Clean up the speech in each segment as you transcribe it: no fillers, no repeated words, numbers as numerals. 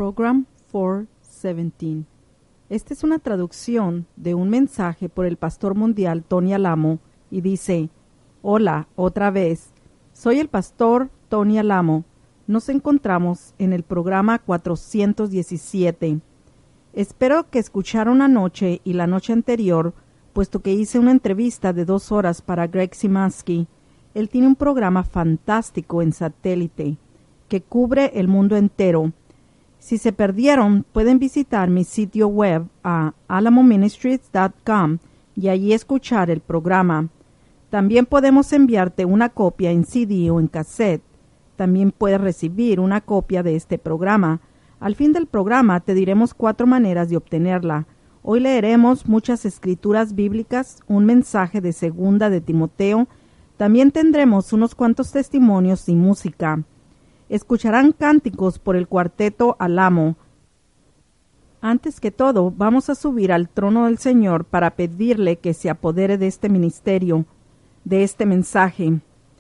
Program 417. Esta es una traducción de un mensaje por el pastor mundial Tony Alamo y dice: Hola, otra vez. Soy el pastor Tony Alamo. Nos encontramos en el programa 417. Espero que escucharon anoche y la noche anterior, puesto que hice una entrevista de 2 horas para Greg Simansky. Él tiene un programa fantástico en satélite que cubre el mundo entero. Si se perdieron, pueden visitar mi sitio web a alamoministries.com y allí escuchar el programa. También podemos enviarte una copia en CD o en cassette. También puedes recibir una copia de este programa. Al fin del programa te diremos 4 maneras de obtenerla. Hoy leeremos muchas escrituras bíblicas, un mensaje de 2 de Timoteo. También tendremos unos cuantos testimonios y música. Escucharán cánticos por el cuarteto Alamo. Antes que todo, vamos a subir al trono del Señor para pedirle que se apodere de este ministerio, de este mensaje.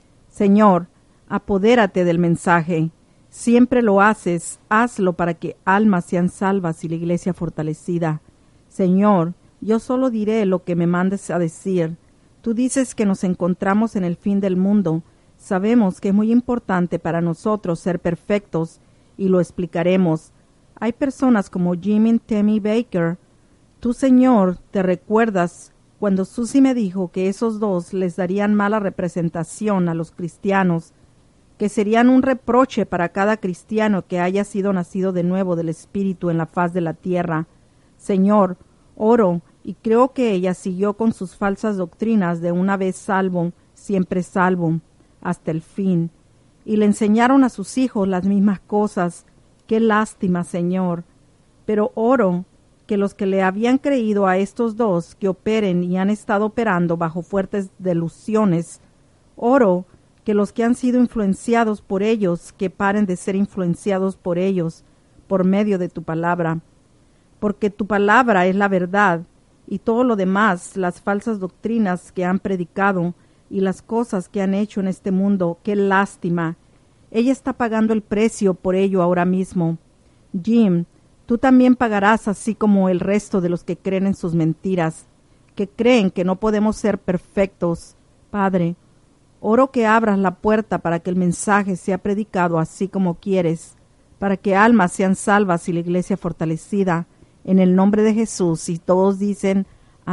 Señor, apodérate del mensaje. Siempre lo haces, hazlo para que almas sean salvas y la iglesia fortalecida. Señor, yo solo diré lo que me mandes a decir. Tú dices que nos encontramos en el fin del mundo. Sabemos que es muy importante para nosotros ser perfectos y lo explicaremos. Hay personas como Jim y Tammy Baker. Tú, Señor, te recuerdas cuando Susie me dijo que esos 2 les darían mala representación a los cristianos, que serían un reproche para cada cristiano que haya sido nacido de nuevo del Espíritu en la faz de la tierra. Señor, oro y creo que ella siguió con sus falsas doctrinas de una vez salvo, siempre salvo, hasta el fin, y le enseñaron a sus hijos las mismas cosas. ¡Qué lástima, Señor! Pero oro que los que le habían creído a estos 2 que operen y han estado operando bajo fuertes delusiones, oro que los que han sido influenciados por ellos, que paren de ser influenciados por ellos, por medio de tu palabra. Porque tu palabra es la verdad, y todo lo demás, las falsas doctrinas que han predicado, y las cosas que han hecho en este mundo, qué lástima. Ella está pagando el precio por ello ahora mismo. Jim, tú también pagarás así como el resto de los que creen en sus mentiras, que creen que no podemos ser perfectos. Padre, oro que abras la puerta para que el mensaje sea predicado así como quieres, para que almas sean salvas y la iglesia fortalecida, en el nombre de Jesús. Y todos dicen,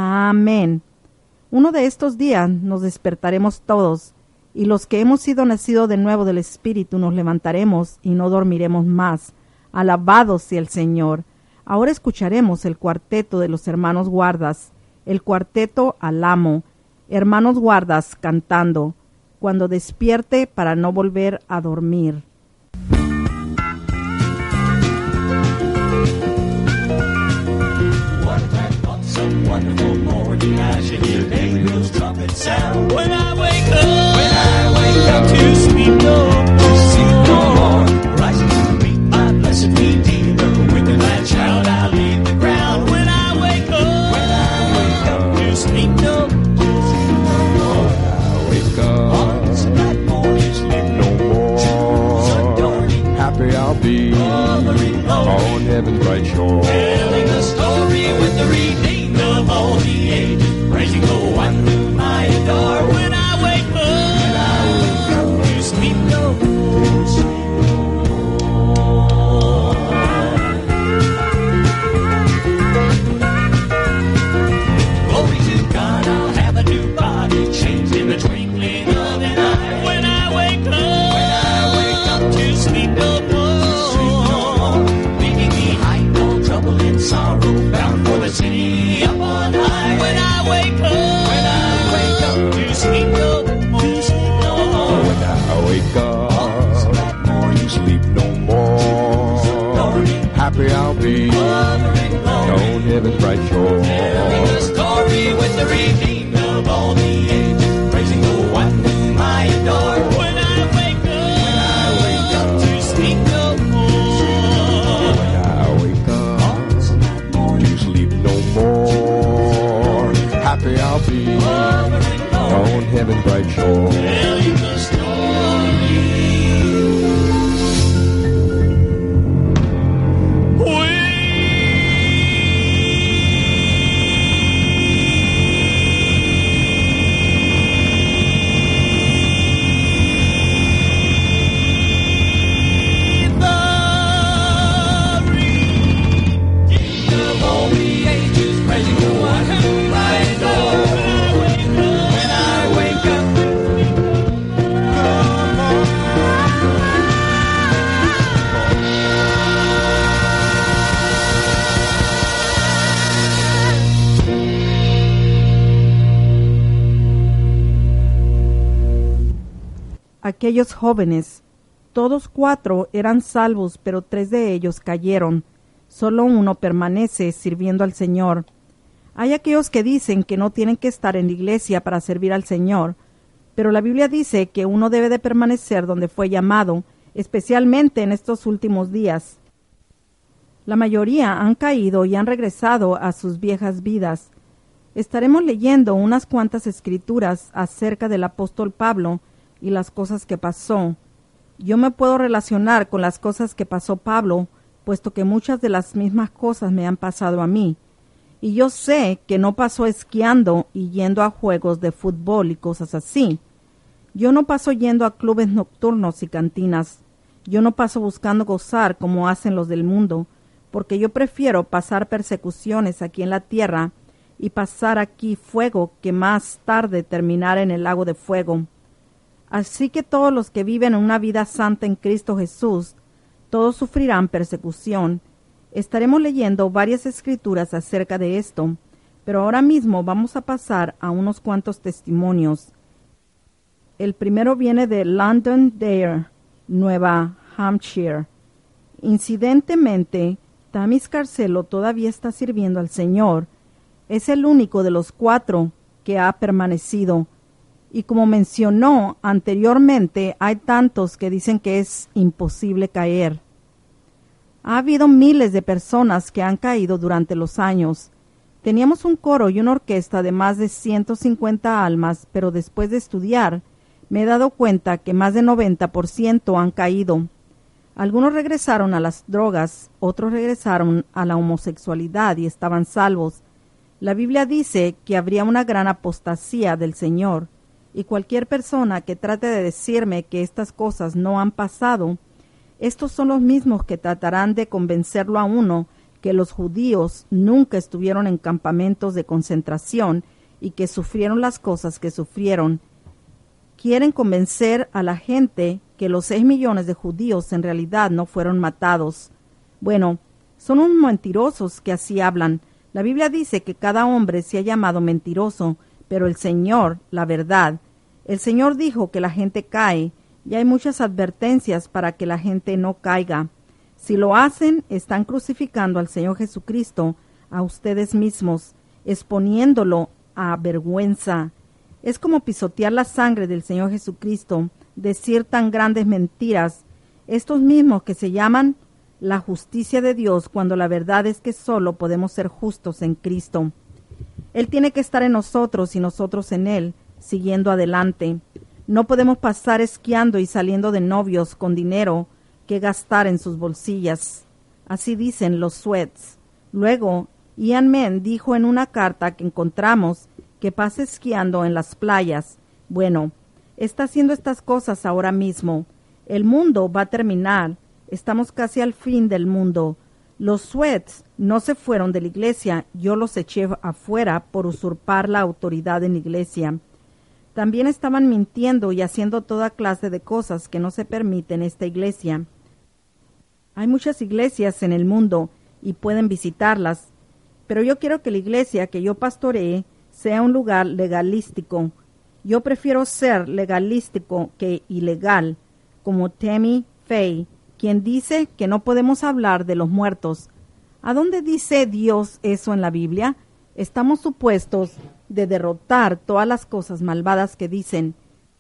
amén. Uno de estos días nos despertaremos todos, y los que hemos sido nacidos de nuevo del Espíritu nos levantaremos y no dormiremos más. Alabado sea el Señor. Ahora escucharemos el cuarteto de los hermanos guardas, el cuarteto Alamo, hermanos guardas cantando, cuando despierte para no volver a dormir. Wonderful morning, I should hear Gabriel's trumpet sound. When I wake up to sleep no more, rising to meet my blessed Redeemer. With the glad shout I leave the ground. When I wake up to sleep no more, I wake up, on this bright morning, sleep no more. Happy I'll be on heaven's bright shore, telling a story with the Redeemer of all the ages, praising the one whom I adore. When I wake up to sleep no more. Glory to God, I'll have a new body, changed in the twinkling of an eye. When I wake up to sleep no more, leaving behind all trouble and sorrow, bound for the city up on high. When I wake up to sleep no more. when I wake up, to sleep no more. Happy I'll be on heaven's bright shore, Telling a story with the Redeemer of all the ages, praising the one whom I adore. When I wake up to sleep no more. when I wake up, to sleep no more. Happy I'll be on heaven's bright shore. Telling the story. aquellos jóvenes. Todos 4 eran salvos, pero 3 de ellos cayeron. Solo uno permanece sirviendo al Señor. Hay aquellos que dicen que no tienen que estar en la iglesia para servir al Señor, pero la Biblia dice que uno debe de permanecer donde fue llamado, especialmente en estos últimos días. La mayoría han caído y han regresado a sus viejas vidas. Estaremos leyendo unas cuantas escrituras acerca del apóstol Pablo y las cosas que pasó. Yo me puedo relacionar con las cosas que pasó Pablo, puesto que muchas de las mismas cosas me han pasado a mí. Y yo sé que no pasó esquiando y yendo a juegos de fútbol y cosas así. Yo no paso yendo a clubes nocturnos y cantinas. Yo no paso buscando gozar como hacen los del mundo, porque yo prefiero pasar persecuciones aquí en la tierra y pasar aquí fuego que más tarde terminar en el lago de fuego. Así que todos los que viven una vida santa en Cristo Jesús, todos sufrirán persecución. Estaremos leyendo varias escrituras acerca de esto, pero ahora mismo vamos a pasar a unos cuantos testimonios. El primero viene de Londonderry, Nueva Hampshire. Incidentemente, Tammy Scarcelo todavía está sirviendo al Señor. Es el único de los 4 que ha permanecido. Y como mencionó anteriormente, hay tantos que dicen que es imposible caer. Ha habido miles de personas que han caído durante los años. Teníamos un coro y una orquesta de más de 150 almas, pero después de estudiar, me he dado cuenta que más de 90% han caído. Algunos regresaron a las drogas, otros regresaron a la homosexualidad y estaban salvos. La Biblia dice que habría una gran apostasía del Señor, y cualquier persona que trate de decirme que estas cosas no han pasado, estos son los mismos que tratarán de convencerlo a uno que los judíos nunca estuvieron en campamentos de concentración y que sufrieron las cosas que sufrieron. Quieren convencer a la gente que los 6 millones de judíos en realidad no fueron matados. Bueno, son unos mentirosos que así hablan. La Biblia dice que cada hombre se ha llamado mentiroso, pero el Señor, la verdad. El Señor dijo que la gente cae, y hay muchas advertencias para que la gente no caiga. Si lo hacen, están crucificando al Señor Jesucristo a ustedes mismos, exponiéndolo a vergüenza. Es como pisotear la sangre del Señor Jesucristo, decir tan grandes mentiras, estos mismos que se llaman la justicia de Dios, cuando la verdad es que solo podemos ser justos en Cristo. Él tiene que estar en nosotros y nosotros en Él, siguiendo adelante. No podemos pasar esquiando y saliendo de novios con dinero que gastar en sus bolsillas. Así dicen los Sweats. Luego, Ian Mann dijo en una carta que encontramos que pasa esquiando en las playas. Bueno, está haciendo estas cosas ahora mismo. El mundo va a terminar. Estamos casi al fin del mundo. Los Sweats no se fueron de la iglesia. Yo los eché afuera por usurpar la autoridad en la iglesia. También estaban mintiendo y haciendo toda clase de cosas que no se permiten en esta iglesia. Hay muchas iglesias en el mundo y pueden visitarlas, pero yo quiero que la iglesia que yo pastoree sea un lugar legalístico. Yo prefiero ser legalístico que ilegal, como Tammy Faye, quien dice que no podemos hablar de los muertos. ¿A dónde dice Dios eso en la Biblia? Estamos supuestos de derrotar todas las cosas malvadas que dicen.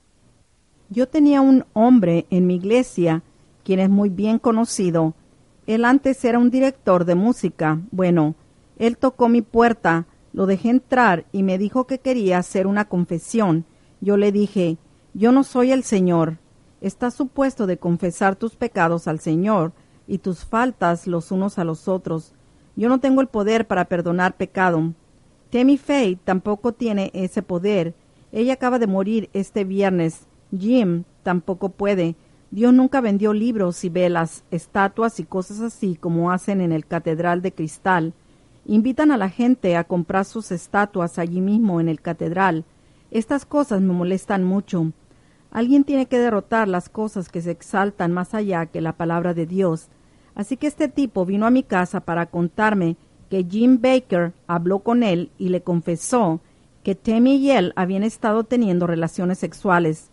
Yo tenía un hombre en mi iglesia, quien es muy bien conocido. Él antes era un director de música. Bueno, él tocó mi puerta, lo dejé entrar y me dijo que quería hacer una confesión. Yo le dije, yo no soy el Señor. Estás supuesto de confesar tus pecados al Señor y tus faltas los unos a los otros. Yo no tengo el poder para perdonar pecado. Tammy Faye tampoco tiene ese poder. Ella acaba de morir este viernes. Jim tampoco puede. Dios nunca vendió libros y velas, estatuas y cosas así como hacen en el Catedral de Cristal. Invitan a la gente a comprar sus estatuas allí mismo en el Catedral. Estas cosas me molestan mucho. Alguien tiene que derrotar las cosas que se exaltan más allá que la palabra de Dios. Así que este tipo vino a mi casa para contarme que Jim Baker habló con él y le confesó que Tammy y él habían estado teniendo relaciones sexuales.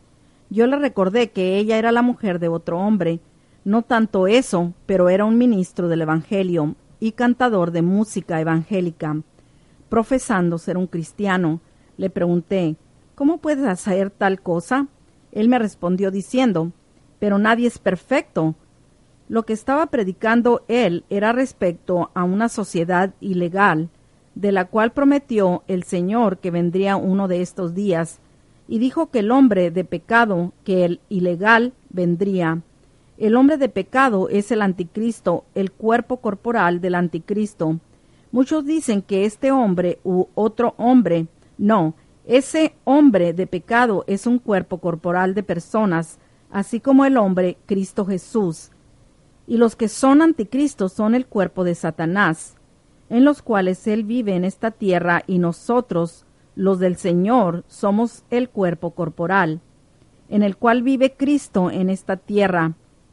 Yo le recordé que ella era la mujer de otro hombre. No tanto eso, pero era un ministro del Evangelio y cantador de música evangélica. Profesando ser un cristiano, le pregunté, ¿cómo puedes hacer tal cosa? Él me respondió diciendo, pero nadie es perfecto. Lo que estaba predicando él era respecto a una sociedad ilegal, de la cual prometió el Señor que vendría uno de estos días, y dijo que el hombre de pecado, que el ilegal, vendría. El hombre de pecado es el anticristo, el cuerpo corporal del anticristo. Muchos dicen que este hombre u otro hombre. No, ese hombre de pecado es un cuerpo corporal de personas, así como el hombre Cristo Jesús. Y los que son anticristos son el cuerpo de Satanás, en los cuales él vive en esta tierra, y nosotros, los del Señor, somos el cuerpo corporal, en el cual vive Cristo en esta tierra.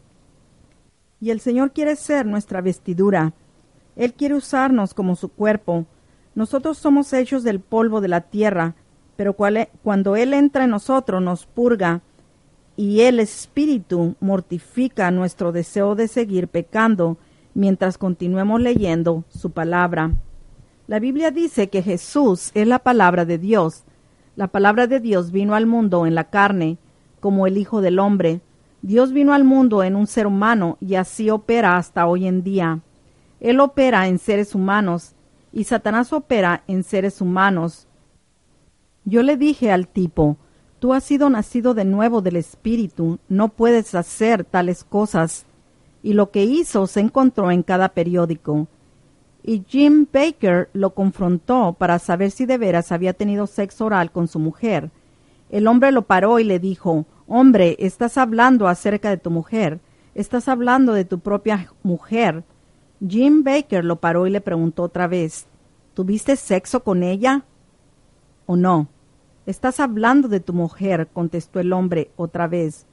Y el Señor quiere ser nuestra vestidura. Él quiere usarnos como su cuerpo. Nosotros somos hechos del polvo de la tierra, pero cuando Él entra en nosotros nos purga, y el Espíritu mortifica nuestro deseo de seguir pecando mientras continuemos leyendo su palabra. La Biblia dice que Jesús es la palabra de Dios. La palabra de Dios vino al mundo en la carne, como el Hijo del Hombre. Dios vino al mundo en un ser humano y así opera hasta hoy en día. Él opera en seres humanos y Satanás opera en seres humanos. Yo le dije al tipo, tú has sido nacido de nuevo del Espíritu, no puedes hacer tales cosas. Y lo que hizo se encontró en cada periódico. Y Jim Bakker lo confrontó para saber si de veras había tenido sexo oral con su mujer. El hombre lo paró y le dijo, hombre, estás hablando acerca de tu mujer, estás hablando de tu propia mujer. Jim Bakker lo paró y le preguntó otra vez, ¿tuviste sexo con ella o no? Estás hablando de tu mujer, contestó el hombre otra vez.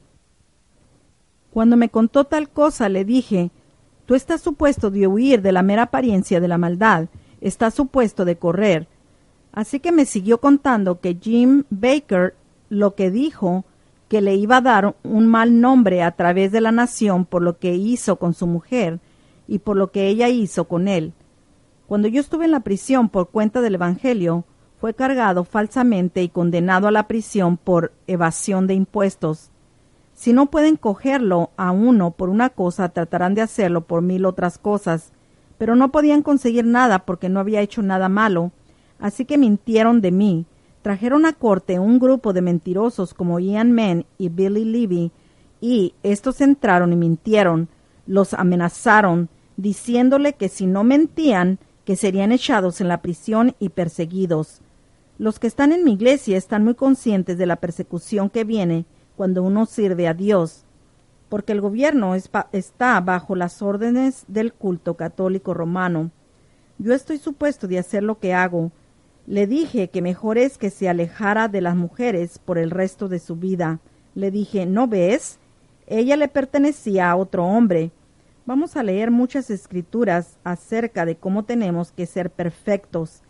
Cuando me contó tal cosa, le dije, tú estás supuesto de huir de la mera apariencia de la maldad, estás supuesto de correr. Así que me siguió contando que Jim Bakker lo que dijo, que le iba a dar un mal nombre a través de la nación por lo que hizo con su mujer y por lo que ella hizo con él. Cuando yo estuve en la prisión por cuenta del Evangelio, fue cargado falsamente y condenado a la prisión por evasión de impuestos. Si no pueden cogerlo a uno por una cosa, tratarán de hacerlo por 1000 otras cosas, pero no podían conseguir nada porque no había hecho nada malo, así que mintieron de mí. Trajeron a corte un grupo de mentirosos como Ian Mann y Billy Levy, y estos entraron y mintieron, los amenazaron, diciéndole que si no mentían, que serían echados en la prisión y perseguidos. Los que están en mi iglesia están muy conscientes de la persecución que viene cuando uno sirve a Dios, porque el gobierno está bajo las órdenes del culto católico romano. Yo estoy supuesto de hacer lo que hago. Le dije que mejor es que se alejara de las mujeres por el resto de su vida. Le dije, ¿no ves? Ella le pertenecía a otro hombre. Vamos a leer muchas escrituras acerca de cómo tenemos que ser perfectos.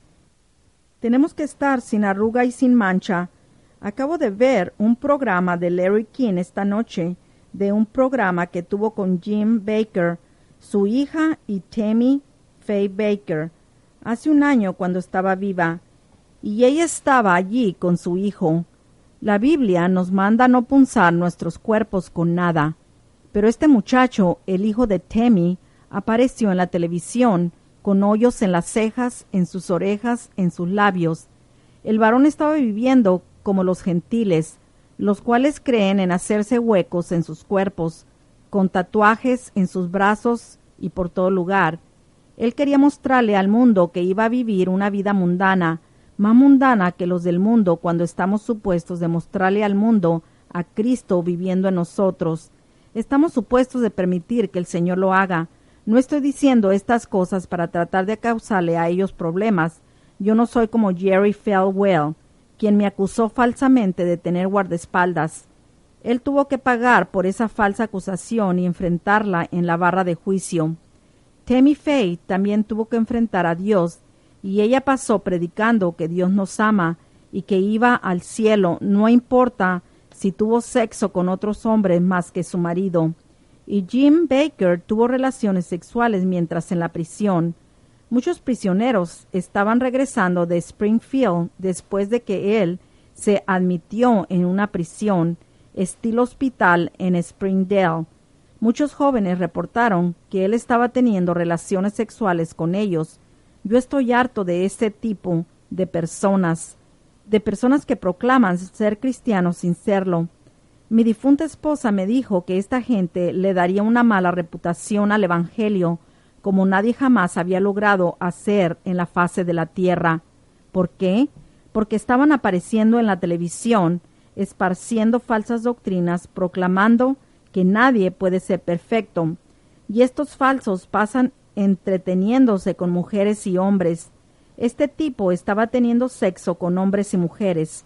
Tenemos que estar sin arruga y sin mancha. Acabo de ver un programa de Larry King esta noche, de un programa que tuvo con Jim Bakker, su hija y Tammy Faye Bakker, hace un año cuando estaba viva, y ella estaba allí con su hijo. La Biblia nos manda no punzar nuestros cuerpos con nada, pero este muchacho, el hijo de Tammy, apareció en la televisión con hoyos en las cejas, en sus orejas, en sus labios. El varón estaba viviendo como los gentiles, los cuales creen en hacerse huecos en sus cuerpos, con tatuajes en sus brazos y por todo lugar. Él quería mostrarle al mundo que iba a vivir una vida mundana, más mundana que los del mundo cuando estamos supuestos de mostrarle al mundo a Cristo viviendo en nosotros. Estamos supuestos de permitir que el Señor lo haga. No estoy diciendo estas cosas para tratar de causarle a ellos problemas. Yo no soy como Jerry Falwell, quien me acusó falsamente de tener guardaespaldas. Él tuvo que pagar por esa falsa acusación y enfrentarla en la barra de juicio. Tammy Faye también tuvo que enfrentar a Dios, y ella pasó predicando que Dios nos ama y que iba al cielo, no importa si tuvo sexo con otros hombres más que su marido. Y Jim Bakker tuvo relaciones sexuales mientras en la prisión. Muchos prisioneros estaban regresando de Springfield después de que él se admitió en una prisión, estilo hospital en Springdale. Muchos jóvenes reportaron que él estaba teniendo relaciones sexuales con ellos. Yo estoy harto de ese tipo de personas que proclaman ser cristianos sin serlo. Mi difunta esposa me dijo que esta gente le daría una mala reputación al Evangelio, como nadie jamás había logrado hacer en la faz de la tierra. ¿Por qué? Porque estaban apareciendo en la televisión, esparciendo falsas doctrinas, proclamando que nadie puede ser perfecto. Y estos falsos pasan entreteniéndose con mujeres y hombres. Este tipo estaba teniendo sexo con hombres y mujeres.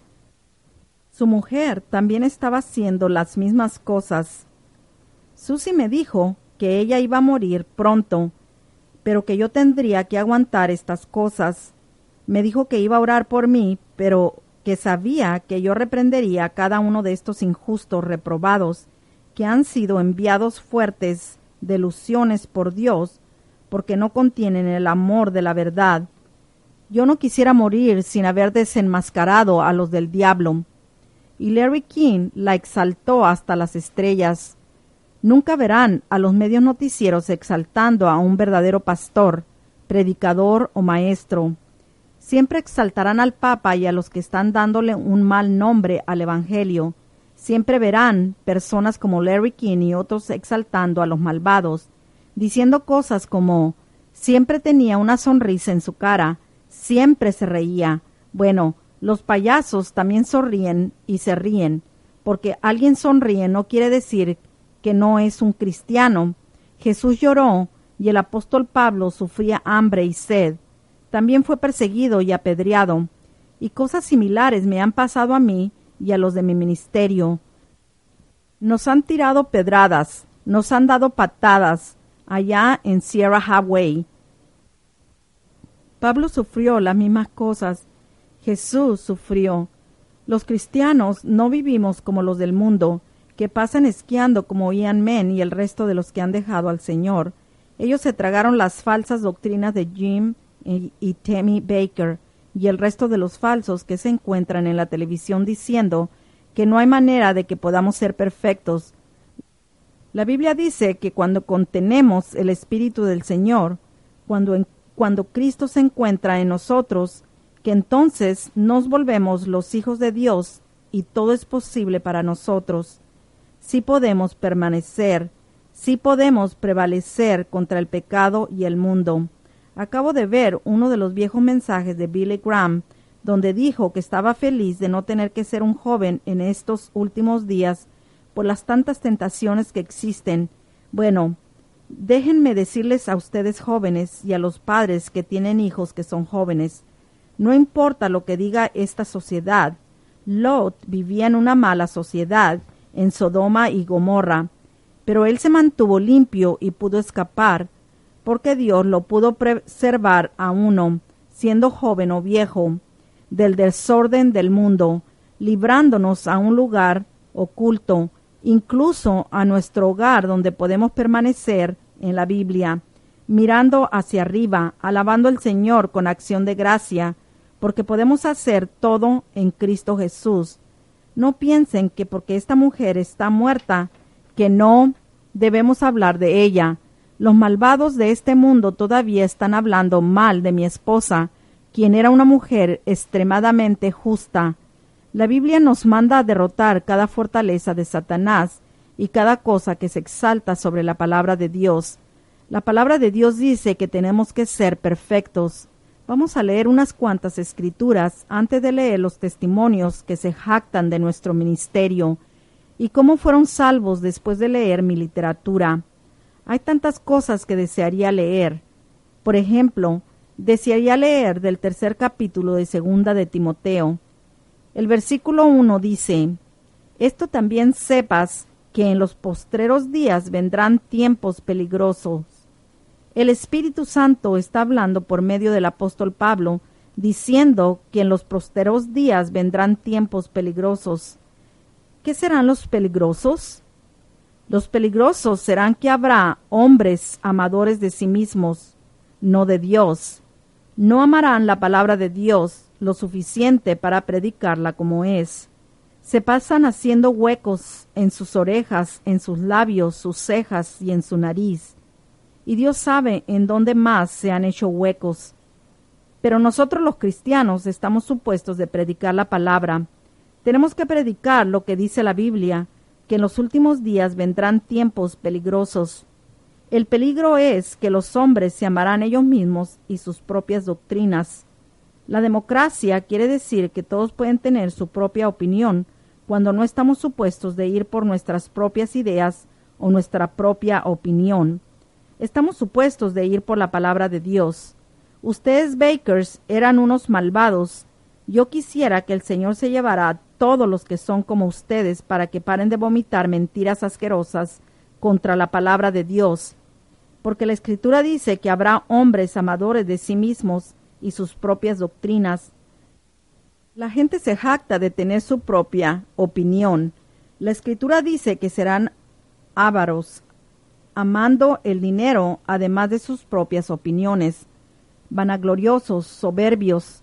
Su mujer también estaba haciendo las mismas cosas. Susie me dijo que ella iba a morir pronto, pero que yo tendría que aguantar estas cosas. Me dijo que iba a orar por mí, pero que sabía que yo reprendería a cada uno de estos injustos reprobados que han sido enviados fuertes delusiones por Dios, porque no contienen el amor de la verdad. Yo no quisiera morir sin haber desenmascarado a los del diablo. Y Larry King la exaltó hasta las estrellas. Nunca verán a los medios noticieros exaltando a un verdadero pastor, predicador o maestro. Siempre exaltarán al Papa y a los que están dándole un mal nombre al Evangelio. Siempre verán personas como Larry King y otros exaltando a los malvados, diciendo cosas como: siempre tenía una sonrisa en su cara, siempre se reía. Bueno, los payasos también sonríen y se ríen. Porque alguien sonríe no quiere decir que no es un cristiano. Jesús lloró y el apóstol Pablo sufría hambre y sed. También fue perseguido y apedreado. Y cosas similares me han pasado a mí y a los de mi ministerio. Nos han tirado pedradas, nos han dado patadas allá en Sierra Highway. Pablo sufrió las mismas cosas. Jesús sufrió. Los cristianos no vivimos como los del mundo, que pasan esquiando como Ian Men y el resto de los que han dejado al Señor. Ellos se tragaron las falsas doctrinas de Jim y Tammy Bakker y el resto de los falsos que se encuentran en la televisión diciendo que no hay manera de que podamos ser perfectos. La Biblia dice que cuando contenemos el Espíritu del Señor, cuando Cristo se encuentra en nosotros, que entonces nos volvemos los hijos de Dios y todo es posible para nosotros. Sí podemos permanecer, sí podemos prevalecer contra el pecado y el mundo. Acabo de ver uno de los viejos mensajes de Billy Graham, donde dijo que estaba feliz de no tener que ser un joven en estos últimos días por las tantas tentaciones que existen. Bueno, déjenme decirles a ustedes jóvenes y a los padres que tienen hijos que son jóvenes, no importa lo que diga esta sociedad. Lot vivía en una mala sociedad, en Sodoma y Gomorra, pero él se mantuvo limpio y pudo escapar, porque Dios lo pudo preservar a uno, siendo joven o viejo, del desorden del mundo, librándonos a un lugar oculto, incluso a nuestro hogar donde podemos permanecer en la Biblia, mirando hacia arriba, alabando al Señor con acción de gracia, porque podemos hacer todo en Cristo Jesús. No piensen que porque esta mujer está muerta, que no debemos hablar de ella. Los malvados de este mundo todavía están hablando mal de mi esposa, quien era una mujer extremadamente justa. La Biblia nos manda a derrotar cada fortaleza de Satanás y cada cosa que se exalta sobre la palabra de Dios. La palabra de Dios dice que tenemos que ser perfectos. Vamos a leer unas cuantas escrituras antes de leer los testimonios que se jactan de nuestro ministerio y cómo fueron salvos después de leer mi literatura. Hay tantas cosas que desearía leer. Por ejemplo, desearía leer del 3er capítulo de 2 de Timoteo. El versículo 1 dice: Esto también sepas, que en los postreros días vendrán tiempos peligrosos. El Espíritu Santo está hablando por medio del apóstol Pablo, diciendo que en los postreros días vendrán tiempos peligrosos. ¿Qué serán los peligrosos? Los peligrosos serán que habrá hombres amadores de sí mismos, no de Dios. No amarán la palabra de Dios lo suficiente para predicarla como es. Se pasan haciendo huecos en sus orejas, en sus labios, sus cejas y en su nariz. Y Dios sabe en dónde más se han hecho huecos. Pero nosotros los cristianos estamos supuestos de predicar la palabra. Tenemos que predicar lo que dice la Biblia, que en los últimos días vendrán tiempos peligrosos. El peligro es que los hombres se amarán ellos mismos y sus propias doctrinas. La democracia quiere decir que todos pueden tener su propia opinión cuando no estamos supuestos de ir por nuestras propias ideas o nuestra propia opinión. Estamos supuestos de ir por la palabra de Dios. Ustedes, Bakers, eran unos malvados. Yo quisiera que el Señor se llevara a todos los que son como ustedes para que paren de vomitar mentiras asquerosas contra la palabra de Dios. Porque la Escritura dice que habrá hombres amadores de sí mismos y sus propias doctrinas. La gente se jacta de tener su propia opinión. La Escritura dice que serán ávaros, amando el dinero además de sus propias opiniones, vanagloriosos, soberbios,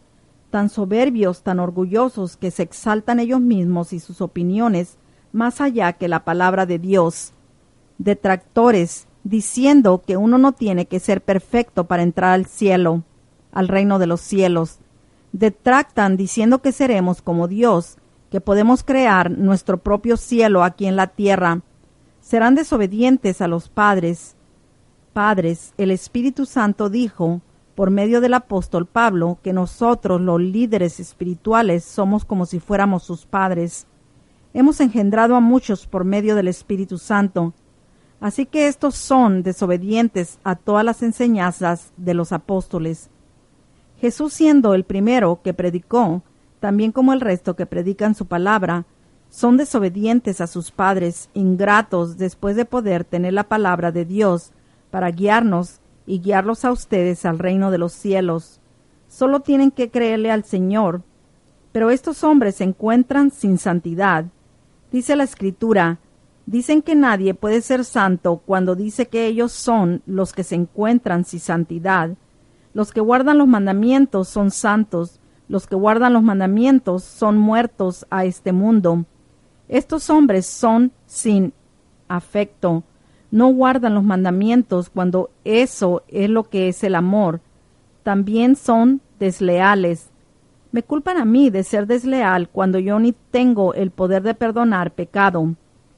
tan orgullosos que se exaltan ellos mismos y sus opiniones más allá que la palabra de Dios, detractores, diciendo que uno no tiene que ser perfecto para entrar al cielo, al reino de los cielos. Detractan diciendo que seremos como Dios, que podemos crear nuestro propio cielo aquí en la tierra. Serán desobedientes a los padres. Padres, el Espíritu Santo dijo, por medio del apóstol Pablo, que nosotros, los líderes espirituales, somos como si fuéramos sus padres. Hemos engendrado a muchos por medio del Espíritu Santo. Así que estos son desobedientes a todas las enseñanzas de los apóstoles. Jesús, siendo el primero que predicó, también como el resto que predican su palabra, son desobedientes a sus padres, ingratos después de poder tener la palabra de Dios para guiarnos y guiarlos a ustedes al reino de los cielos. Solo tienen que creerle al Señor. Pero estos hombres se encuentran sin santidad. Dice la Escritura, dicen que nadie puede ser santo cuando dice que ellos son los que se encuentran sin santidad. Los que guardan los mandamientos son santos, los que guardan los mandamientos son muertos a este mundo. Estos hombres son sin afecto, no guardan los mandamientos cuando eso es lo que es el amor. También son desleales. Me culpan a mí de ser desleal cuando yo ni tengo el poder de perdonar pecado.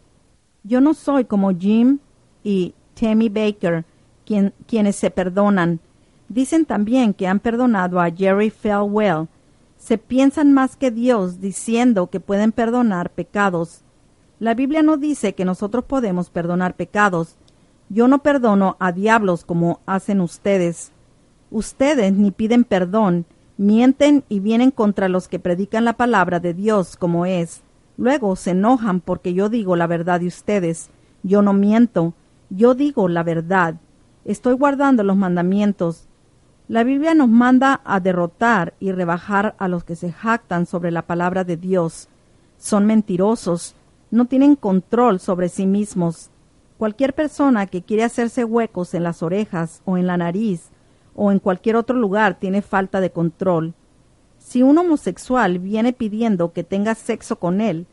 Yo no soy como Jim y Tammy Baker, quienes se perdonan. Dicen también que han perdonado a Jerry Falwell. Se piensan más que Dios diciendo que pueden perdonar pecados. La Biblia no dice que nosotros podemos perdonar pecados. Yo no perdono a diablos como hacen ustedes. Ustedes ni piden perdón, mienten y vienen contra los que predican la palabra de Dios como es. Luego se enojan porque yo digo la verdad de ustedes. Yo no miento, yo digo la verdad. Estoy guardando los mandamientos. La Biblia nos manda a derrotar y rebajar a los que se jactan sobre la palabra de Dios. Son mentirosos, no tienen control sobre sí mismos. Cualquier persona que quiere hacerse huecos en las orejas o en la nariz o en cualquier otro lugar tiene falta de control. Si un homosexual viene pidiendo que tengas sexo con él,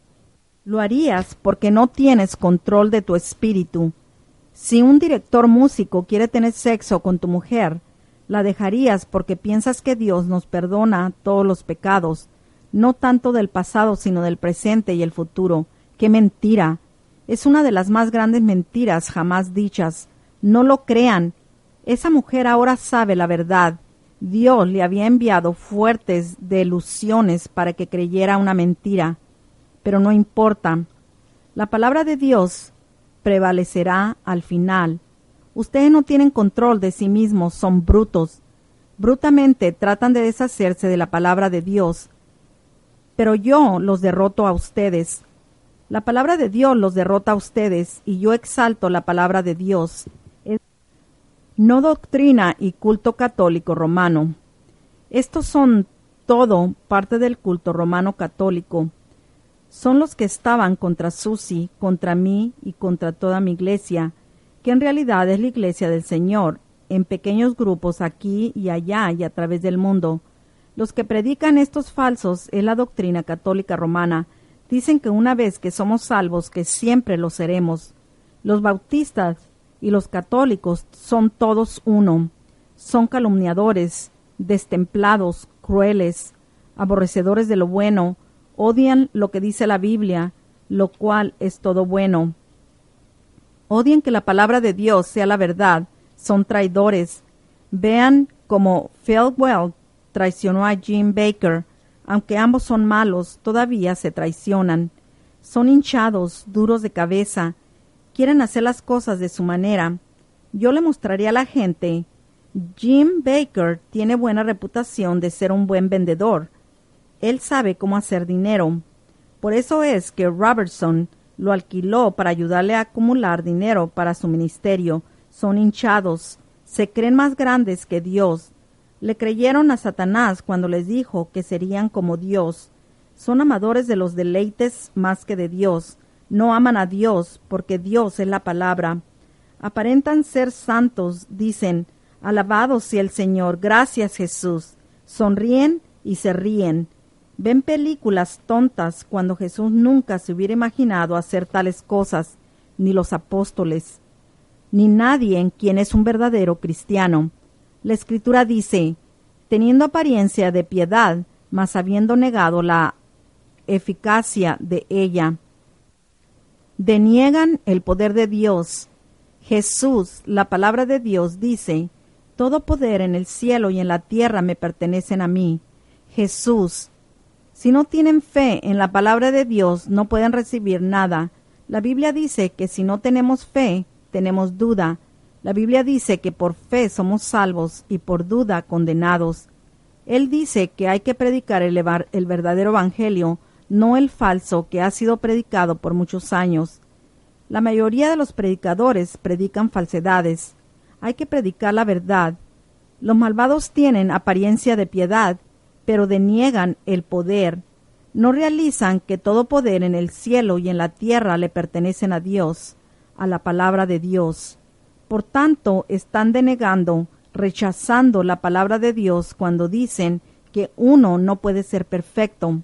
lo harías porque no tienes control de tu espíritu. Si un director músico quiere tener sexo con tu mujer, la dejarías porque piensas que Dios nos perdona todos los pecados, no tanto del pasado sino del presente y el futuro. ¡Qué mentira! Es una de las más grandes mentiras jamás dichas. No lo crean. Esa mujer ahora sabe la verdad. Dios le había enviado fuertes delusiones para que creyera una mentira. Pero no importa. La palabra de Dios prevalecerá al final. Ustedes no tienen control de sí mismos, son brutos. Brutamente tratan de deshacerse de la palabra de Dios. Pero yo los derroto a ustedes. La palabra de Dios los derrota a ustedes y yo exalto la palabra de Dios. No doctrina y culto católico romano. Estos son todo parte del culto romano católico. Son los que estaban contra Susie, contra mí y contra toda mi iglesia, que en realidad es la iglesia del Señor, en pequeños grupos aquí y allá y a través del mundo. Los que predican estos falsos es la doctrina católica romana. Dicen que una vez que somos salvos, que siempre lo seremos. Los bautistas y los católicos son todos uno. Son calumniadores, destemplados, crueles, aborrecedores de lo bueno, odian lo que dice la Biblia, lo cual es todo bueno. Odian que la palabra de Dios sea la verdad, son traidores. Vean cómo Falwell traicionó a Jim Bakker. Aunque ambos son malos, todavía se traicionan. Son hinchados, duros de cabeza, quieren hacer las cosas de su manera. Yo le mostraré a la gente. Jim Bakker tiene buena reputación de ser un buen vendedor. Él sabe cómo hacer dinero. Por eso es que Robertson lo alquiló para ayudarle a acumular dinero para su ministerio. Son hinchados, se creen más grandes que Dios. Le creyeron a Satanás cuando les dijo que serían como Dios. Son amadores de los deleites más que de Dios. No aman a Dios porque Dios es la palabra. Aparentan ser santos, dicen, alabado sea el Señor, gracias Jesús. Sonríen y se ríen. Ven películas tontas cuando Jesús nunca se hubiera imaginado hacer tales cosas, ni los apóstoles, ni nadie en quien es un verdadero cristiano. La Escritura dice, teniendo apariencia de piedad, mas habiendo negado la eficacia de ella. Deniegan el poder de Dios. Jesús, la palabra de Dios, dice, todo poder en el cielo y en la tierra me pertenecen a mí. Jesús. Si no tienen fe en la palabra de Dios, no pueden recibir nada. La Biblia dice que si no tenemos fe, tenemos duda. La Biblia dice que por fe somos salvos y por duda condenados. Él dice que hay que predicar el verdadero evangelio, no el falso que ha sido predicado por muchos años. La mayoría de los predicadores predican falsedades. Hay que predicar la verdad. Los malvados tienen apariencia de piedad, pero deniegan el poder. No realizan que todo poder en el cielo y en la tierra le pertenecen a Dios, a la palabra de Dios. Por tanto, están denegando, rechazando la palabra de Dios cuando dicen que uno no puede ser perfecto.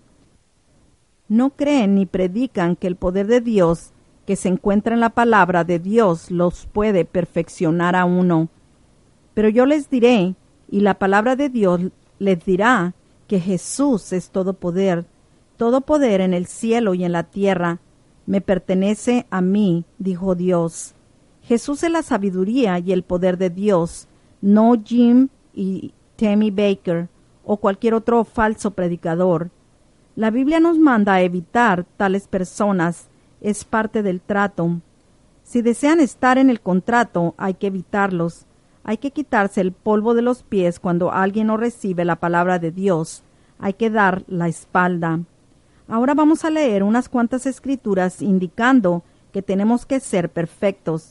No creen ni predican que el poder de Dios que se encuentra en la palabra de Dios los puede perfeccionar a uno. Pero yo les diré, y la palabra de Dios les dirá, que Jesús es todo poder en el cielo y en la tierra. Me pertenece a mí, dijo Dios. Jesús es la sabiduría y el poder de Dios, no Jim y Tammy Bakker o cualquier otro falso predicador. La Biblia nos manda a evitar tales personas, es parte del trato. Si desean estar en el contrato, hay que evitarlos. Hay que quitarse el polvo de los pies cuando alguien no recibe la palabra de Dios. Hay que dar la espalda. Ahora vamos a leer unas cuantas escrituras indicando que tenemos que ser perfectos.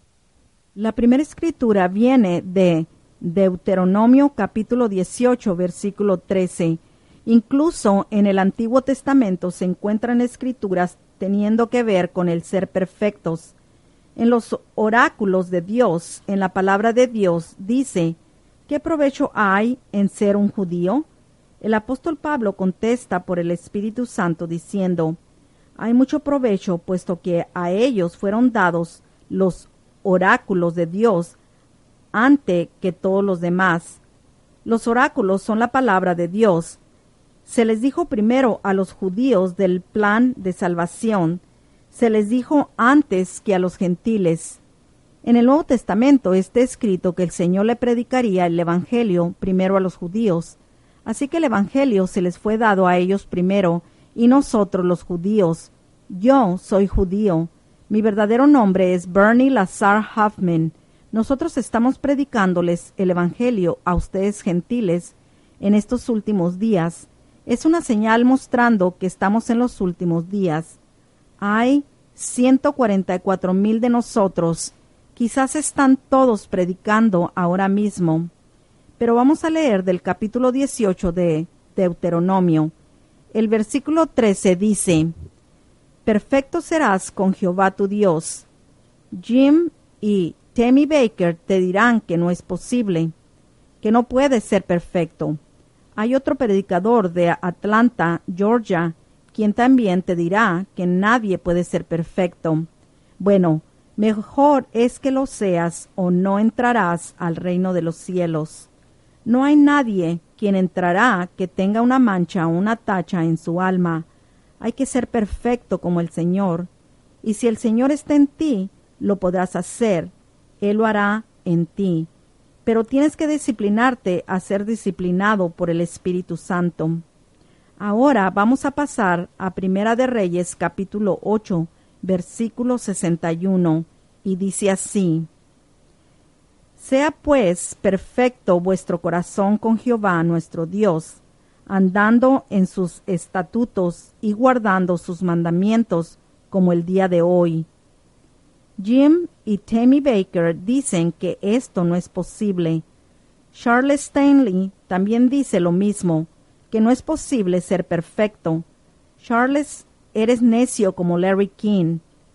La primera escritura viene de Deuteronomio capítulo 18, versículo 13. Incluso en el Antiguo Testamento se encuentran escrituras teniendo que ver con el ser perfectos. En los oráculos de Dios, en la palabra de Dios, dice, ¿qué provecho hay en ser un judío? El apóstol Pablo contesta por el Espíritu Santo diciendo, hay mucho provecho, puesto que a ellos fueron dados los oráculos de Dios antes que todos los demás. Los oráculos son la palabra de Dios. Se les dijo primero a los judíos del plan de salvación. Se les dijo antes que a los gentiles. En el Nuevo Testamento está escrito que el Señor le predicaría el Evangelio primero a los judíos. Así que el Evangelio se les fue dado a ellos primero, y nosotros los judíos. Yo soy judío. Mi verdadero nombre es Bernie Lazar Huffman. Nosotros estamos predicándoles el Evangelio a ustedes gentiles en estos últimos días. Es una señal mostrando que estamos en los últimos días. Hay 144,000 de nosotros. Quizás están todos predicando ahora mismo. Pero vamos a leer del capítulo 18 de Deuteronomio. El versículo 13 dice, Perfecto serás con Jehová tu Dios. Jim y Tammy Bakker te dirán que no es posible, que no puedes ser perfecto. Hay otro predicador de Atlanta, Georgia, quien también te dirá que nadie puede ser perfecto. Bueno, mejor es que lo seas o no entrarás al reino de los cielos. No hay nadie quien entrará que tenga una mancha o una tacha en su alma. Hay que ser perfecto como el Señor. Y si el Señor está en ti, lo podrás hacer. Él lo hará en ti. Pero tienes que disciplinarte a ser disciplinado por el Espíritu Santo. Ahora vamos a pasar a Primera de Reyes, capítulo 8, versículo 61, y dice así: Sea pues perfecto vuestro corazón con Jehová nuestro Dios, andando en sus estatutos y guardando sus mandamientos, como el día de hoy. Jim y Tammy Bakker dicen que esto no es posible. Charles Stanley también dice lo mismo, que no es posible ser perfecto. Charles, eres necio como Larry King.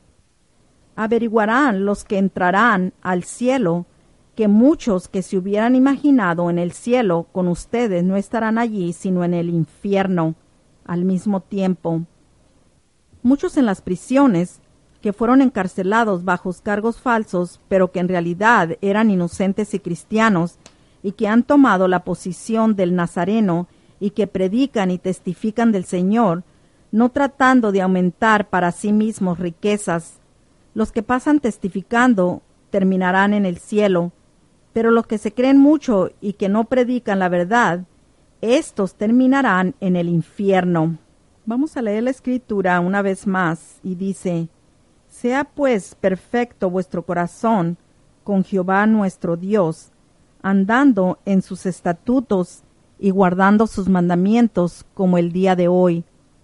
Averiguarán los que entrarán al cielo que muchos que se hubieran imaginado en el cielo con ustedes no estarán allí sino en el infierno al mismo tiempo. Muchos en las prisiones que fueron encarcelados bajo cargos falsos, pero que en realidad eran inocentes y cristianos, y que han tomado la posición del Nazareno y que predican y testifican del Señor, no tratando de aumentar para sí mismos riquezas. Los que pasan testificando terminarán en el cielo, pero los que se creen mucho y que no predican la verdad, estos terminarán en el infierno. Vamos a leer la Escritura una vez más, y dice: Sea pues perfecto vuestro corazón con Jehová nuestro Dios, andando en sus estatutos y guardando sus mandamientos como el día de hoy.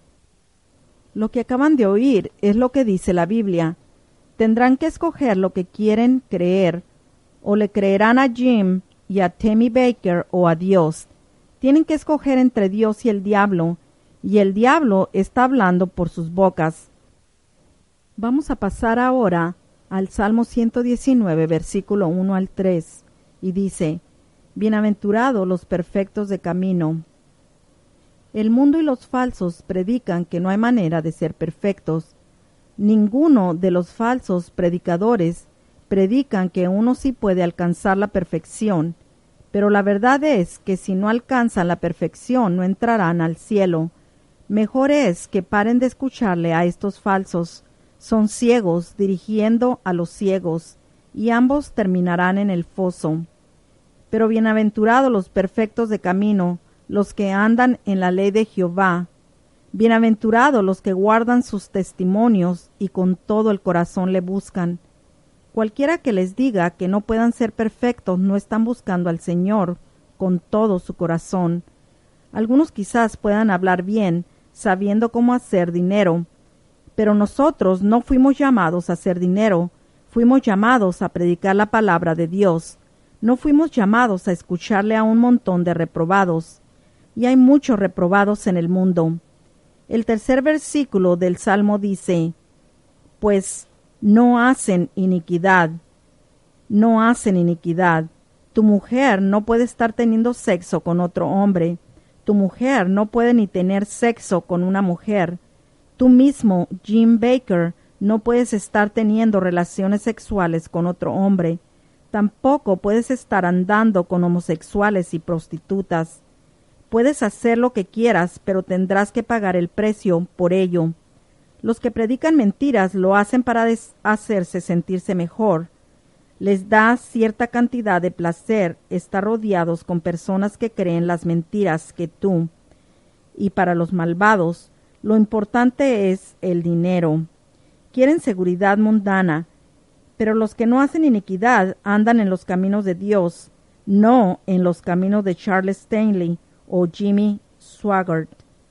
Lo que acaban de oír es lo que dice la Biblia. Tendrán que escoger lo que quieren creer, o le creerán a Jim y a Tammy Bakker o a Dios. Tienen que escoger entre Dios y el diablo está hablando por sus bocas. Vamos a pasar ahora al Salmo 119, versículo 1 al 3, y dice: Bienaventurados los perfectos de camino. El mundo y los falsos predican que no hay manera de ser perfectos. Ninguno de los falsos predicadores predican que uno sí puede alcanzar la perfección, pero la verdad es que si no alcanzan la perfección no entrarán al cielo. Mejor es que paren de escucharle a estos falsos. Son ciegos dirigiendo a los ciegos, y ambos terminarán en el foso. Pero bienaventurados los perfectos de camino, los que andan en la ley de Jehová. Bienaventurados los que guardan sus testimonios y con todo el corazón le buscan. Cualquiera que les diga que no puedan ser perfectos no están buscando al Señor con todo su corazón. Algunos quizás puedan hablar bien, sabiendo cómo hacer dinero, pero nosotros no fuimos llamados a hacer dinero, fuimos llamados a predicar la palabra de Dios. No fuimos llamados a escucharle a un montón de reprobados, y hay muchos reprobados en el mundo. El tercer versículo del Salmo dice: Pues no hacen iniquidad. No hacen iniquidad. Tu mujer no puede estar teniendo sexo con otro hombre. Tu mujer no puede ni tener sexo con una mujer. Tú mismo, Jim Bakker, no puedes estar teniendo relaciones sexuales con otro hombre. Tampoco puedes estar andando con homosexuales y prostitutas. Puedes hacer lo que quieras, pero tendrás que pagar el precio por ello. Los que predican mentiras lo hacen para hacerse sentirse mejor. Les da cierta cantidad de placer estar rodeados con personas que creen las mentiras que tú. Y para los malvados, lo importante es el dinero. Quieren seguridad mundana, pero los que no hacen iniquidad andan en los caminos de Dios, no en los caminos de Charles Stanley o Jimmy Swaggart.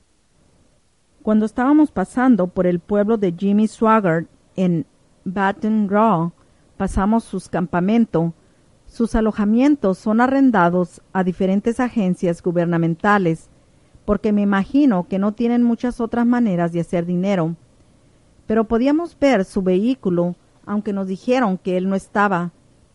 Cuando estábamos pasando por el pueblo de Jimmy Swaggart en Baton Rouge, pasamos sus campamentos. Sus alojamientos son arrendados a diferentes agencias gubernamentales, porque me imagino que no tienen muchas otras maneras de hacer dinero. pero podíamos ver su vehículo, aunque nos dijeron que él no estaba.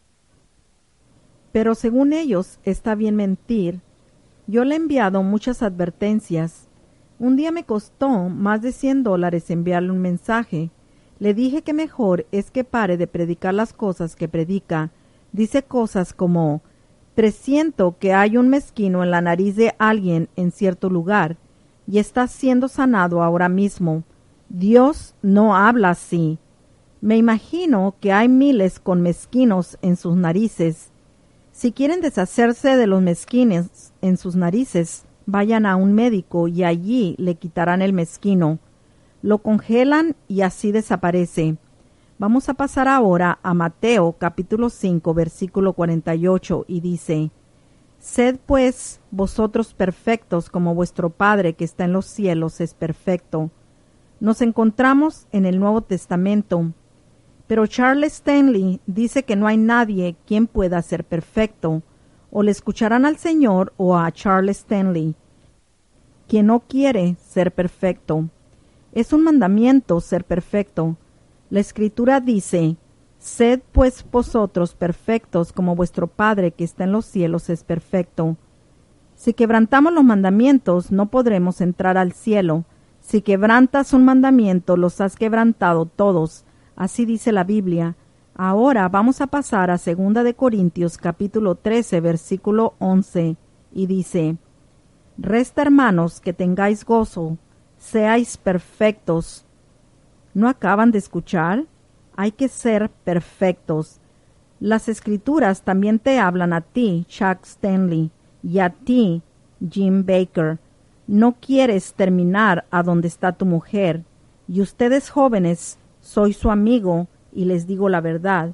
Pero según ellos, está bien mentir. Yo le he enviado muchas advertencias. Un día me costó más de $100 enviarle un mensaje. Le dije que mejor es que pare de predicar las cosas que predica. Dice cosas como: presiento que hay un mezquino en la nariz de alguien en cierto lugar, y está siendo sanado ahora mismo. Dios no habla así. Me imagino que hay miles con mezquinos en sus narices. Si quieren deshacerse de los mezquines en sus narices, vayan a un médico y allí le quitarán el mezquino. Lo congelan y así desaparece. Vamos a pasar ahora a Mateo capítulo 5 versículo 48 y dice: Sed pues vosotros perfectos como vuestro Padre que está en los cielos es perfecto. Nos encontramos en el Nuevo Testamento, pero Charles Stanley dice que no hay nadie quien pueda ser perfecto. O le escucharán al Señor o a Charles Stanley, quien no quiere ser perfecto. Es un mandamiento ser perfecto. La Escritura dice: Sed pues vosotros perfectos como vuestro Padre que está en los cielos es perfecto. Si quebrantamos los mandamientos, no podremos entrar al cielo. Si quebrantas un mandamiento, los has quebrantado todos. Así dice la Biblia. Ahora vamos a pasar a 2 de Corintios capítulo 13 versículo 11 y dice: Resta, hermanos, que tengáis gozo, seáis perfectos. ¿No acaban de escuchar? Hay que ser perfectos. Las Escrituras también te hablan a ti, Chuck Stanley, y a ti, Jim Baker. No quieres terminar a donde está tu mujer, y ustedes jóvenes, soy su amigo y les digo la verdad.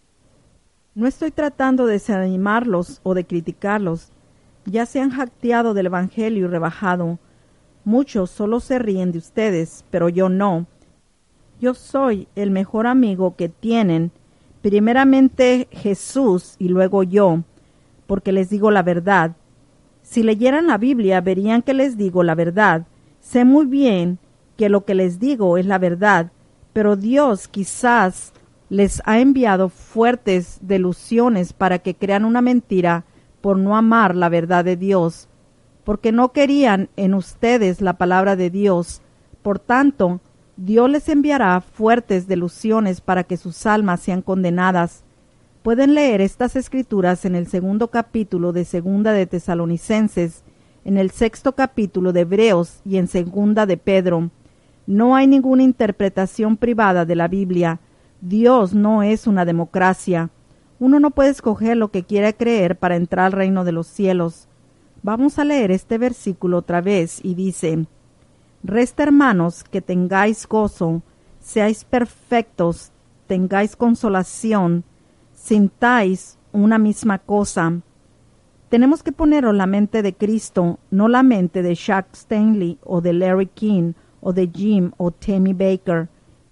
No estoy tratando de desanimarlos o de criticarlos. Ya se han jacteado del Evangelio y rebajado. Muchos solo se ríen de ustedes, pero yo no. Yo soy el mejor amigo que tienen, primeramente Jesús y luego yo, porque les digo la verdad. Si leyeran la Biblia verían que les digo la verdad. Sé muy bien que lo que les digo es la verdad, pero Dios quizás les ha enviado fuertes delusiones para que crean una mentira por no amar la verdad de Dios, porque no querían en ustedes la palabra de Dios. Por tanto, Dios les enviará fuertes delusiones para que sus almas sean condenadas. Pueden leer estas escrituras en el 2 capítulo de 2 de Tesalonicenses, en el 6 capítulo de Hebreos y en 2 de Pedro. No hay ninguna interpretación privada de la Biblia. Dios no es una democracia. Uno no puede escoger lo que quiere creer para entrar al reino de los cielos. Vamos a leer este versículo otra vez y dice: Resta, hermanos, que tengáis gozo, seáis perfectos, tengáis consolación, sintáis una misma cosa. Tenemos que ponerlo en la mente de Cristo, no la mente de Chuck Stanley o de Larry King o de Jim o Tammy Baker.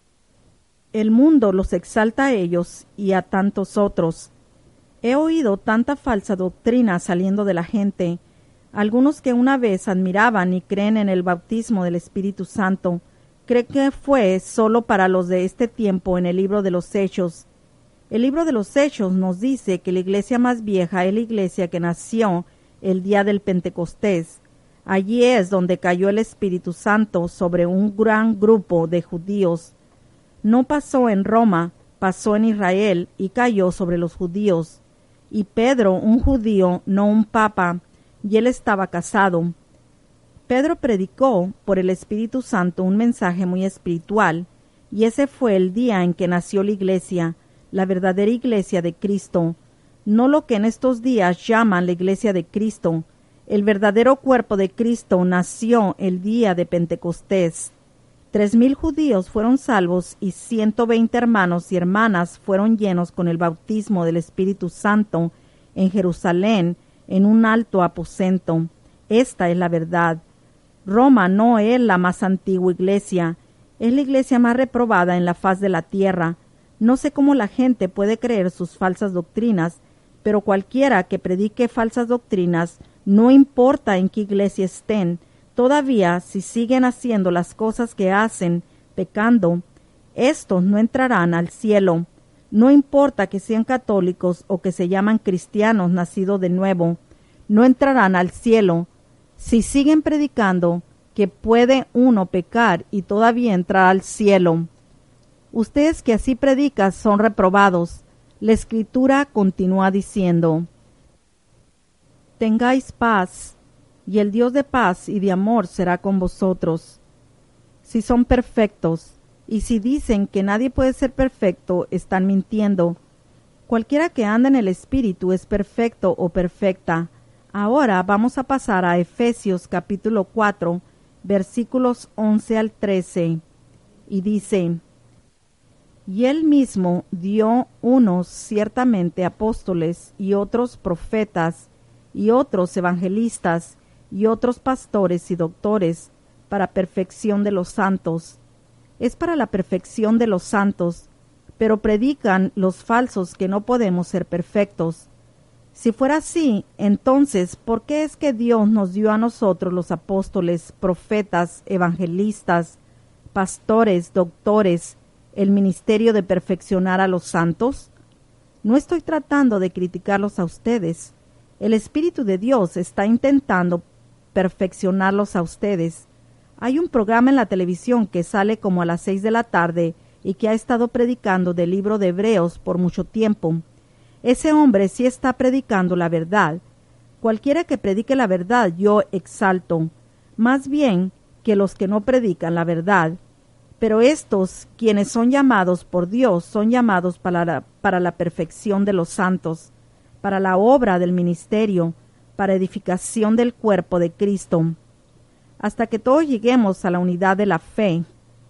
El mundo los exalta a ellos y a tantos otros. He oído tanta falsa doctrina saliendo de la gente. Algunos que una vez admiraban y creen en el bautismo del Espíritu Santo, creen que fue solo para los de este tiempo en el libro de los Hechos. El libro de los Hechos nos dice que la iglesia más vieja es la iglesia que nació el día del Pentecostés. Allí es donde cayó el Espíritu Santo sobre un gran grupo de judíos. No pasó en Roma, pasó en Israel y cayó sobre los judíos. Y Pedro, un judío, no un papa, y él estaba casado. Pedro predicó por el Espíritu Santo un mensaje muy espiritual, y ese fue el día en que nació la iglesia, la verdadera iglesia de Cristo, no lo que en estos días llaman la iglesia de Cristo. El verdadero cuerpo de Cristo nació el día de Pentecostés. 3,000 judíos fueron salvos y 120 hermanos y hermanas fueron llenos con el bautismo del Espíritu Santo en Jerusalén, en un alto aposento. Esta es la verdad. Roma no es la más antigua iglesia, es la iglesia más reprobada en la faz de la tierra. No sé cómo la gente puede creer sus falsas doctrinas, pero cualquiera que predique falsas doctrinas, no importa en qué iglesia estén, todavía si siguen haciendo las cosas que hacen, pecando, Estos no entrarán al cielo. No importa que sean católicos o que se llaman cristianos nacidos de nuevo, no entrarán al cielo si siguen predicando que puede uno pecar y todavía entrar al cielo. Ustedes que así predican son reprobados. La Escritura continúa diciendo: tengáis paz, y el Dios de paz y de amor será con vosotros. Si son perfectos, y si dicen que nadie puede ser perfecto, están mintiendo. Cualquiera que anda en el Espíritu es perfecto o perfecta. Ahora vamos a pasar a Efesios capítulo 4, versículos 11 al 13. Y dice: y él mismo dio unos ciertamente apóstoles, y otros profetas, y otros evangelistas, y otros pastores y doctores, para perfección de los santos. Es para la perfección de los santos, pero predican los falsos que no podemos ser perfectos. Si fuera así, entonces, ¿por qué es que Dios nos dio a nosotros los apóstoles, profetas, evangelistas, pastores, doctores, el ministerio de perfeccionar a los santos? No estoy tratando de criticarlos a ustedes. El Espíritu de Dios está intentando perfeccionarlos a ustedes. Hay un programa en la televisión que sale como a las 6 de la tarde y que ha estado predicando del libro de Hebreos por mucho tiempo. Ese hombre sí está predicando la verdad. Cualquiera que predique la verdad yo exalto, más bien que los que no predican la verdad. Pero estos, quienes son llamados por Dios, son llamados para la perfección de los santos, para la obra del ministerio, para edificación del cuerpo de Cristo, hasta que todos lleguemos a la unidad de la fe.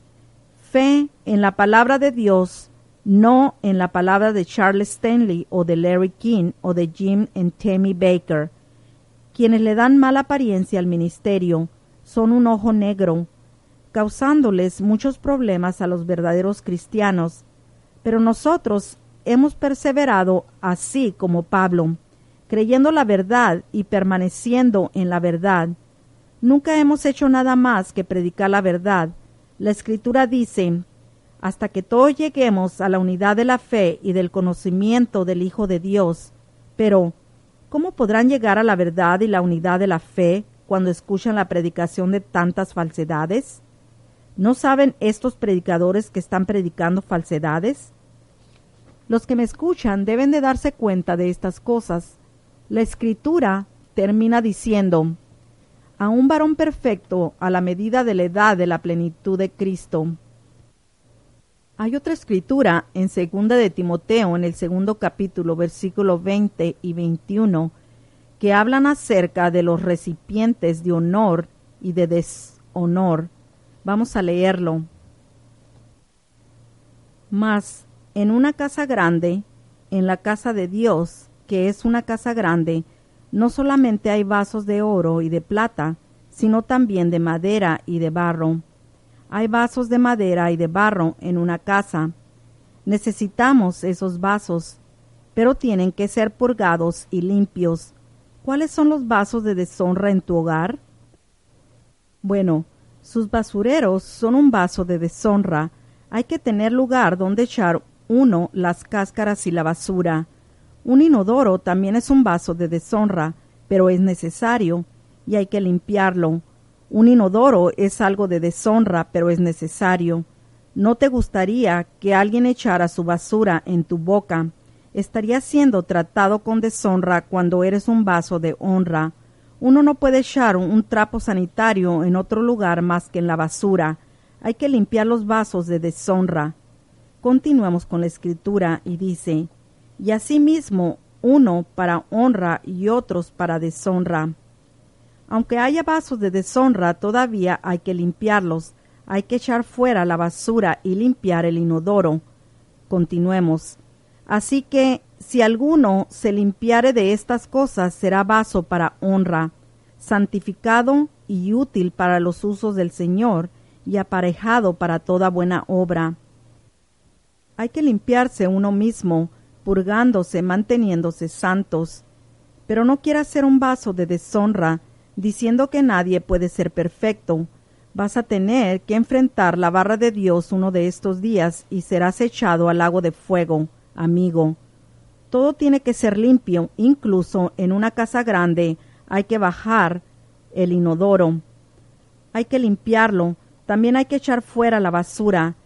Fe en la palabra de Dios, no en la palabra de Charles Stanley o de Larry King o de Jim y Tammy Baker. Quienes le dan mala apariencia al ministerio son un ojo negro, causándoles muchos problemas a los verdaderos cristianos. Pero nosotros hemos perseverado así como Pablo, creyendo la verdad y permaneciendo en la verdad. Nunca hemos hecho nada más que predicar la verdad. La Escritura dice: hasta que todos lleguemos a la unidad de la fe y del conocimiento del Hijo de Dios. Pero, ¿cómo podrán llegar a la verdad y la unidad de la fe cuando escuchan la predicación de tantas falsedades? ¿No saben estos predicadores que están predicando falsedades? Los que me escuchan deben de darse cuenta de estas cosas. La Escritura termina diciendo: a un varón perfecto a la medida de la edad de la plenitud de Cristo. Hay otra escritura en 2 de Timoteo, en el 2 capítulo, versículos 20 y 21, que hablan acerca de los recipientes de honor y de deshonor. Vamos a leerlo. Mas en una casa grande, en la casa de Dios, que es una casa grande, no solamente hay vasos de oro y de plata, sino también de madera y de barro. Hay vasos de madera y de barro en una casa. Necesitamos esos vasos, pero tienen que ser purgados y limpios. ¿Cuáles son los vasos de deshonra en tu hogar? Bueno, sus basureros son un vaso de deshonra. Hay que tener lugar donde echar uno las cáscaras y la basura. Un inodoro también es un vaso de deshonra, pero es necesario y hay que limpiarlo. Un inodoro es algo de deshonra, pero es necesario. ¿No te gustaría que alguien echara su basura en tu boca? Estarías siendo tratado con deshonra cuando eres un vaso de honra. Uno no puede echar un trapo sanitario en otro lugar más que en la basura. Hay que limpiar los vasos de deshonra. Continuemos con la Escritura y dice: y asimismo uno para honra y otros para deshonra. Aunque haya vasos de deshonra, todavía hay que limpiarlos. Hay que echar fuera la basura y limpiar el inodoro. Continuemos. Así que, si alguno se limpiare de estas cosas, será vaso para honra, santificado y útil para los usos del Señor, y aparejado para toda buena obra. Hay que limpiarse uno mismo, purgándose, manteniéndose santos. Pero no quiera ser un vaso de deshonra, diciendo que nadie puede ser perfecto. Vas a tener que enfrentar la barra de Dios uno de estos días y serás echado al lago de fuego, amigo. Todo tiene que ser limpio, incluso en una casa grande hay que bajar el inodoro. Hay que limpiarlo, también hay que echar fuera la basura.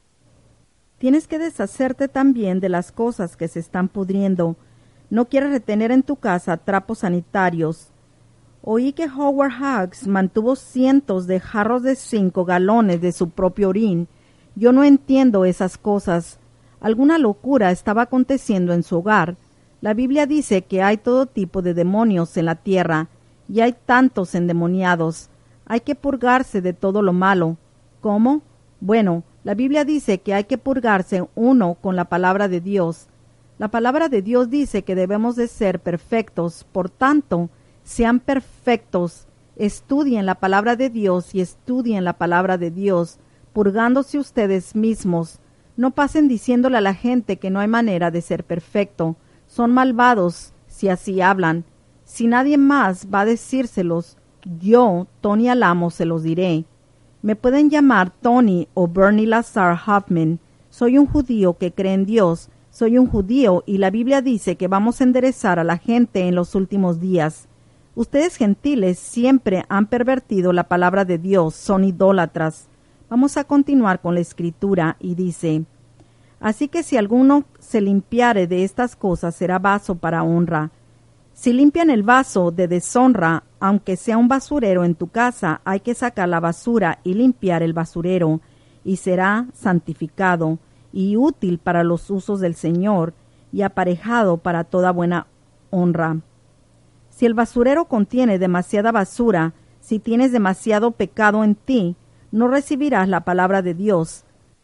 Tienes que deshacerte también de las cosas que se están pudriendo. No quieres retener en tu casa trapos sanitarios. Oí que Howard Hughes mantuvo cientos de jarros de 5 galones de su propio orín. Yo no entiendo esas cosas. Alguna locura estaba aconteciendo en su hogar. La Biblia dice que hay todo tipo de demonios en la tierra, y hay tantos endemoniados. Hay que purgarse de todo lo malo. ¿Cómo? Bueno, la Biblia dice que hay que purgarse uno con la palabra de Dios. La palabra de Dios dice que debemos de ser perfectos. Por tanto, sean perfectos. Estudien la palabra de Dios y estudien la palabra de Dios, purgándose ustedes mismos. No pasen diciéndole a la gente que no hay manera de ser perfecto. Son malvados si así hablan. Si nadie más va a decírselos, yo, Tony Alamo, se los diré. Me pueden llamar Tony o Bernie Lazar Hoffman. Soy un judío que cree en Dios. Soy un judío y la Biblia dice que vamos a enderezar a la gente en los últimos días. Ustedes gentiles siempre han pervertido la palabra de Dios, son idólatras. Vamos a continuar con la escritura y dice: así que si alguno se limpiare de estas cosas será vaso para honra. Si limpian el vaso de deshonra, aunque sea un basurero en tu casa, hay que sacar la basura y limpiar el basurero, y será santificado y útil para los usos del Señor y aparejado para toda buena honra. Si el basurero contiene demasiada basura, si tienes demasiado pecado en ti, no recibirás la palabra de Dios.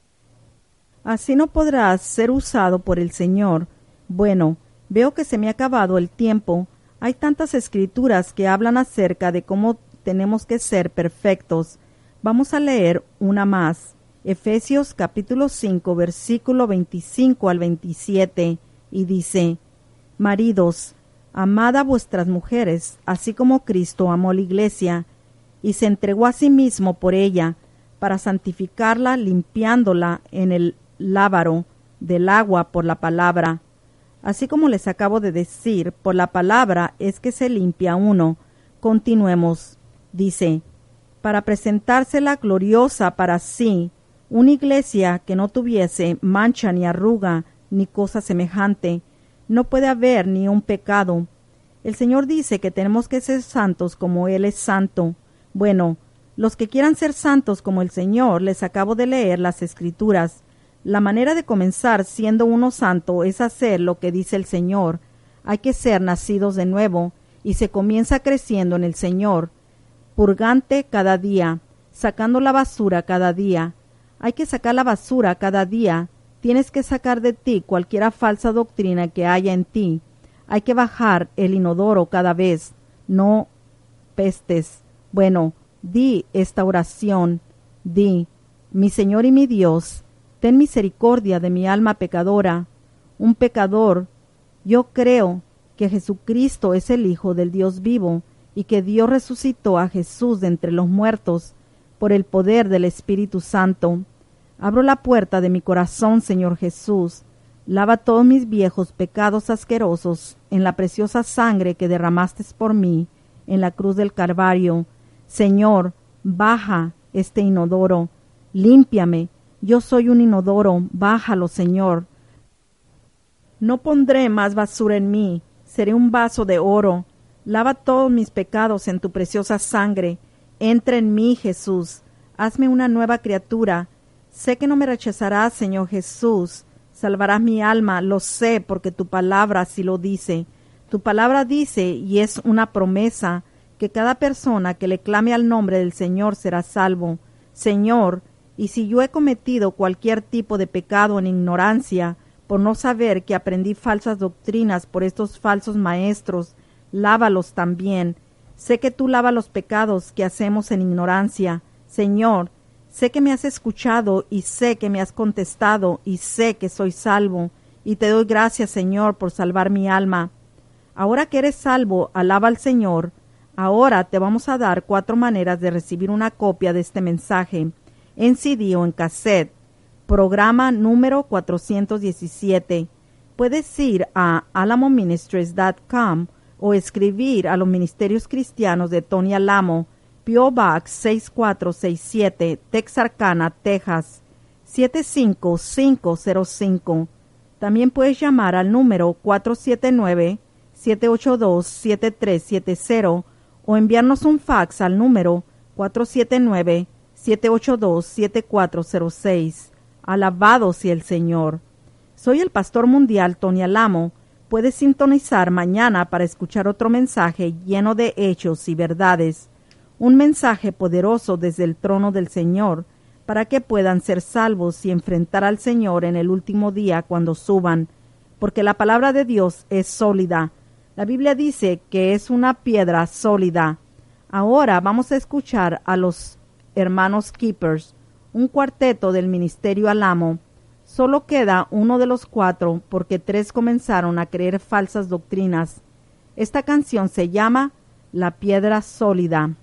Así no podrás ser usado por el Señor. Bueno, veo que se me ha acabado el tiempo. Hay tantas escrituras que hablan acerca de cómo tenemos que ser perfectos. Vamos a leer una más. Efesios capítulo 5, versículo 25 al 27, y dice: maridos, amad a vuestras mujeres, así como Cristo amó la iglesia, y se entregó a sí mismo por ella, para santificarla, limpiándola en el lávaro del agua por la palabra. Así como les acabo de decir, por la palabra es que se limpia uno. Continuemos. Dice: para presentársela gloriosa para sí, una iglesia que no tuviese mancha ni arruga ni cosa semejante. No puede haber ni un pecado. El Señor dice que tenemos que ser santos como Él es santo. Bueno, los que quieran ser santos como el Señor, les acabo de leer las Escrituras. La manera de comenzar siendo uno santo es hacer lo que dice el Señor. Hay que ser nacidos de nuevo, y se comienza creciendo en el Señor. Purgante cada día, sacando la basura cada día. Hay que sacar la basura cada día. Tienes que sacar de ti cualquier falsa doctrina que haya en ti. Hay que bajar el inodoro cada vez. No pestes. Bueno, di esta oración. Di: mi Señor y mi Dios, ten misericordia de mi alma pecadora. Un pecador. Yo creo que Jesucristo es el Hijo del Dios vivo y que Dios resucitó a Jesús de entre los muertos por el poder del Espíritu Santo. Abro la puerta de mi corazón, Señor Jesús. Lava todos mis viejos pecados asquerosos en la preciosa sangre que derramaste por mí en la cruz del Calvario. Señor, baja este inodoro. Límpiame. Yo soy un inodoro. Bájalo, Señor. No pondré más basura en mí. Seré un vaso de oro. Lava todos mis pecados en tu preciosa sangre. Entra en mí, Jesús. Hazme una nueva criatura. Sé que no me rechazarás, Señor Jesús. Salvarás mi alma, lo sé, porque tu palabra así lo dice. Tu palabra dice, y es una promesa, que cada persona que le clame al nombre del Señor será salvo. Señor, y si yo he cometido cualquier tipo de pecado en ignorancia, por no saber que aprendí falsas doctrinas por estos falsos maestros, lávalos también. Sé que tú lavas los pecados que hacemos en ignorancia. Señor, sé que me has escuchado y sé que me has contestado y sé que soy salvo, y te doy gracias, Señor, por salvar mi alma. Ahora que eres salvo, alaba al Señor. Ahora te vamos a dar 4 maneras de recibir una copia de este mensaje en CD o en cassette. Programa número 417. Puedes ir a alamoministries.com o escribir a los Ministerios Cristianos de Tony Alamo, P.O. Box 6467, Texarkana, Texas 75505. También puedes llamar al número 479-782-7370 o enviarnos un fax al número 479-782-7406. Alabado sea el Señor. Soy el Pastor Mundial Tony Alamo. Puedes sintonizar mañana para escuchar otro mensaje lleno de hechos y verdades. Un mensaje poderoso desde el trono del Señor, para que puedan ser salvos y enfrentar al Señor en el último día cuando suban, porque la palabra de Dios es sólida. La Biblia dice que es una piedra sólida. Ahora vamos a escuchar a los hermanos Keepers, un cuarteto del Ministerio Alamo. Solo queda uno de los 4 porque 3 comenzaron a creer falsas doctrinas. Esta canción se llama La Piedra Sólida.